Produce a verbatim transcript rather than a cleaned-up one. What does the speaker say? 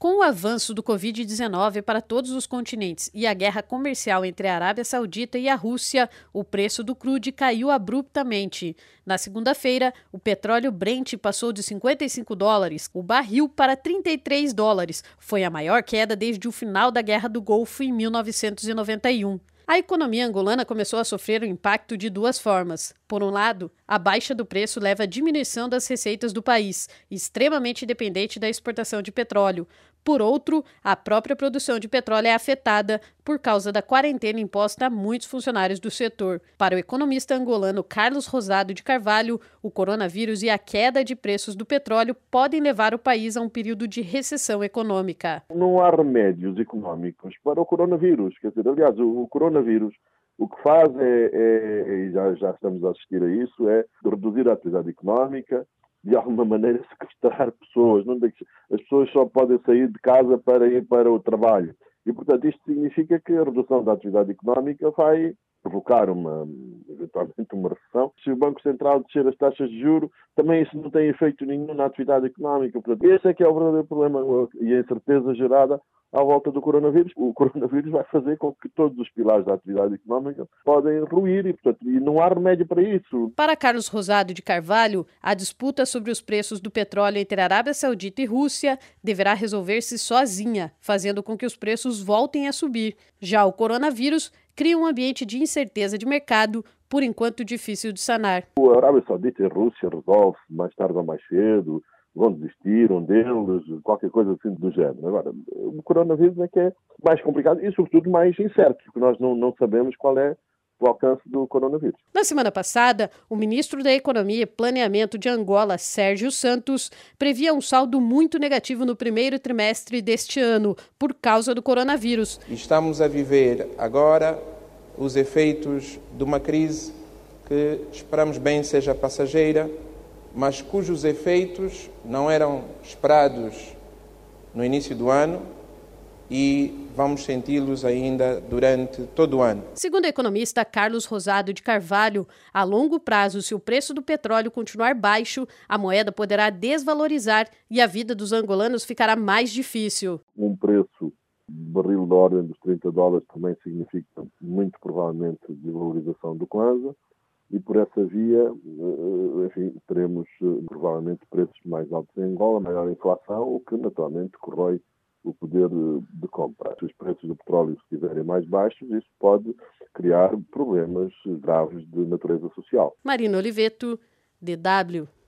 Com o avanço do covid dezenove para todos os continentes e a guerra comercial entre a Arábia Saudita e a Rússia, o preço do crude caiu abruptamente. Na segunda-feira, o petróleo Brent passou de cinquenta e cinco dólares o barril para trinta e três dólares. Foi a maior queda desde o final da Guerra do Golfo em mil novecentos e noventa e um. A economia angolana começou a sofrer o impacto de duas formas. Por um lado, a baixa do preço leva à diminuição das receitas do país, extremamente dependente da exportação de petróleo. Por outro, a própria produção de petróleo é afetada por causa da quarentena imposta a muitos funcionários do setor. Para o economista angolano Carlos Rosado de Carvalho, o coronavírus e a queda de preços do petróleo podem levar o país a um período de recessão econômica. Não há remédios econômicos para o coronavírus. Quer dizer, aliás, o coronavírus o que faz é, é e já, já estamos a assistir a isso, é reduzir a atividade económica, de alguma maneira sequestrar pessoas. Não deixe, as pessoas só podem sair de casa para ir para o trabalho. E, portanto, isto significa que a redução da atividade económica vai provocar uma, eventualmente uma recessão. Se o Banco Central descer as taxas de juros, também isso não tem efeito nenhum na atividade económica. Portanto, esse é que é o verdadeiro problema e a incerteza gerada à volta do coronavírus. O coronavírus vai fazer com que todos os pilares da atividade económica podem ruir e, portanto, e não há remédio para isso. Para Carlos Rosado de Carvalho, a disputa sobre os preços do petróleo entre a Arábia Saudita e Rússia deverá resolver-se sozinha, fazendo com que os preços voltem a subir. Já o coronavírus cria um ambiente de incerteza de mercado, por enquanto difícil de sanar. A Arábia Saudita e a Rússia resolve-se mais tarde ou mais cedo, vão desistir um deles, qualquer coisa assim do género. Agora, o coronavírus é que é mais complicado e, sobretudo, mais incerto, porque nós não, não sabemos qual é o alcance do coronavírus. Na semana passada, o ministro da Economia e Planeamento de Angola, Sérgio Santos, previa um saldo muito negativo no primeiro trimestre deste ano, por causa do coronavírus. Estamos a viver agora os efeitos de uma crise que esperamos bem seja passageira, mas cujos efeitos não eram esperados no início do ano e vamos senti-los ainda durante todo o ano. Segundo o economista Carlos Rosado de Carvalho, a longo prazo, se o preço do petróleo continuar baixo, a moeda poderá desvalorizar e a vida dos angolanos ficará mais difícil. Um preço barril da ordem dos trinta dólares também significa muito provavelmente desvalorização do kwanza. E por essa via, enfim, teremos provavelmente preços mais altos em Angola, maior inflação, o que naturalmente corrói o poder de compra. Se os preços do petróleo estiverem mais baixos, isso pode criar problemas graves de natureza social. Marina Oliveto, D W.